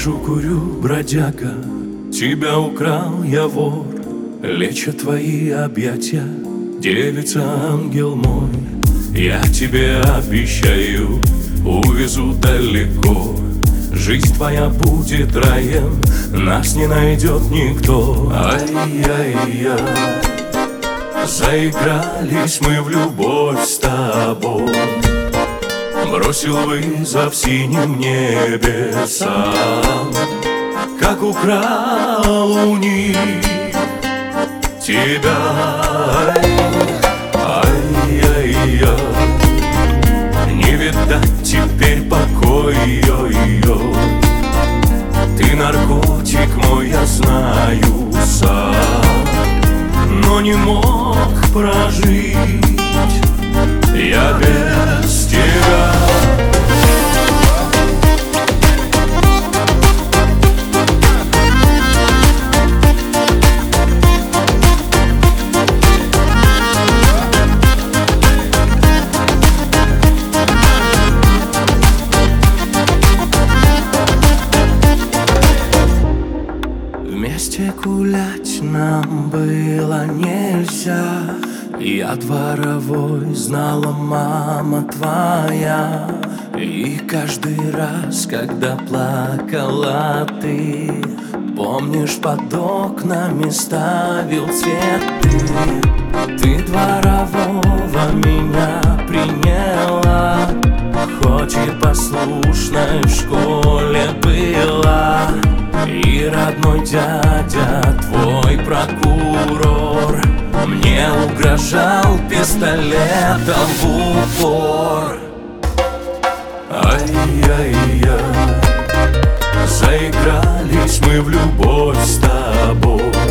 Вижу, курю, бродяга, тебя украл я, вор. Лечат твои объятия, девица, ангел мой. Я тебе обещаю, увезу далеко. Жизнь твоя будет раем, нас не найдет никто. Ай-яй-яй, заигрались мы в любовь с тобой. Бросил вызов синим небесам, как украл у них тебя. Ай-яй-яй, не видать теперь покоя. Ты наркотик мой, я знаю сам, но не мог прожить я без тебя. Вместе гулять нам было нельзя. Я дворовой, знала мама твоя. И каждый раз, когда плакала ты, помнишь, под окнами ставил цветы. Ты дворового меня приняла, хоть и послушной в школе была. И родной дядя, твой прокурор, мне угрожал пистолетом в упор. Ай-яй-яй, заигрались мы в любовь с тобой.